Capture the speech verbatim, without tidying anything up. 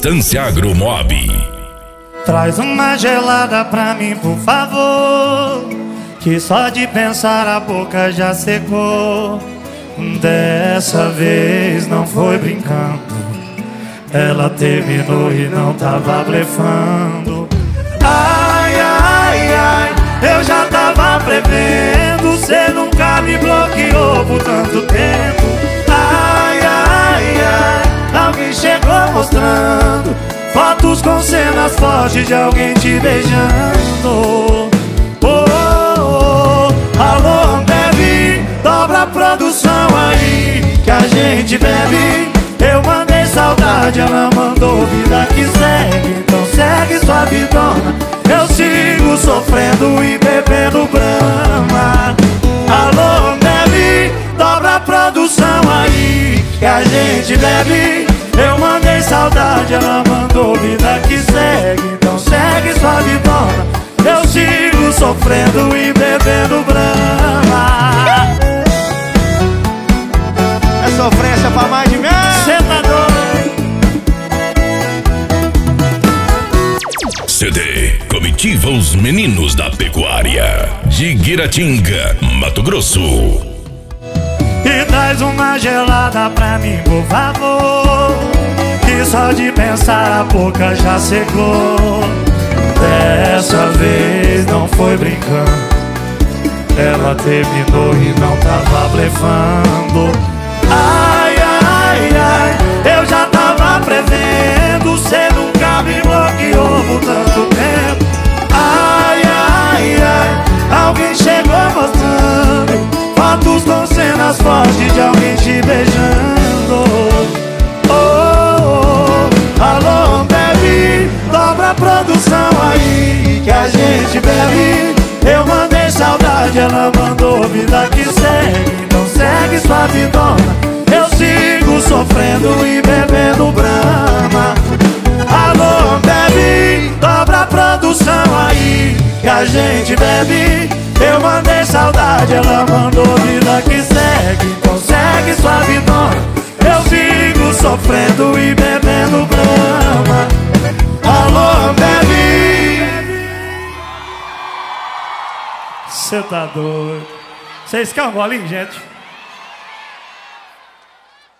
Estância Agromob. Traz uma gelada pra mim, por favor, que só de pensar a boca já secou. Dessa vez não foi brincando, ela terminou e não tava blefando. Ai, ai, ai, eu já tava prevendo, cê nunca me bloqueou por tanto tempo. Ai, ai, ai, alguém chegou mostrando fotos com cenas fortes de alguém te beijando. Oh, oh, oh, alô, bebe, dobra a produção aí que a gente bebe. Eu mandei saudade, ela mandou vida que segue. Então segue sua vidona, eu sigo sofrendo e bebendo brama. Alô, bebe, dobra a produção aí que a gente bebe. Eu mandei saudade, ela mandou vida que segue. Então segue sua vidona, eu sigo sofrendo e bebendo brama. É sofrência pra mais de mim. Cê tá doido? C D Comitiva Os Meninos da Pecuária de Guiratinga, Mato Grosso. E traz uma gelada pra mim, por favor, que só de pensar a boca já secou. Dessa vez não foi brincando, ela terminou e não tava blefando. Ai, ai, ai, eu já tava prevendo, cê nunca me bloqueou por tanto tempo. Ai, ai, ai, alguém chegou mostrando fotos com cenas fortes de alguém te beijando. Oh, oh, oh, alô, bebe, dobra a produção aí que a gente bebe. Eu mandei saudade, ela mandou vida que segue. Então segue sua vidona, eu sigo sofrendo e bebendo brama. Alô, bebe, dobra a produção aí que a gente bebe. Eu mandei saudade, ela mandou vida que segue. Então segue sua vidona, eu sigo sofrendo e bebendo brama. Alô, bebe. Cê tá doido? Vocês querem um golinho, gente?